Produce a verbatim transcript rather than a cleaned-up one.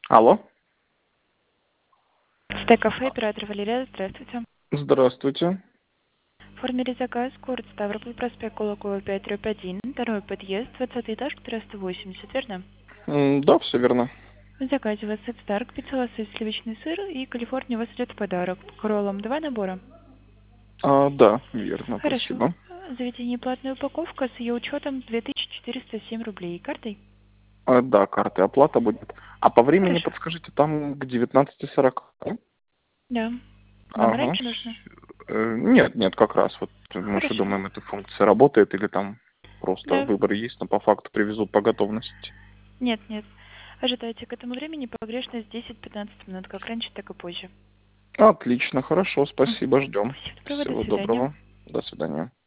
Алло. Стек-кафе, оператор Валерия, здравствуйте. Здравствуйте. Оформили заказ, город Ставрополь, проспект Кулакова, пять, дробь один, второй подъезд, двадцатый этаж, триста восемьдесят, верно? М, Да, все верно. В заказе у вас Старк, пицца лосось, сливочный сыр и Калифорния у вас идет в подарок. К роллам два набора. А, да, верно, Хорошо. спасибо. Заведение платная упаковка с ее учетом две тысячи четыреста семь рублей. Картой? А, да, карты оплата будет. А по времени Хорошо. подскажите, там к девятнадцати сорока. Да. Вам Ага. раньше нужно? с- э, Нет, нет, как раз. Вот мы же Хорошо. думаем, эта функция работает или там просто Да. выбор есть, но по факту привезут по готовности. Нет, нет. Ожидайте к этому времени погрешность десять-пятнадцать минут, как раньше, так и позже. Отлично, хорошо, Мгм. спасибо, ждем. Всего доброго, до Всего свидания. доброго. До свидания.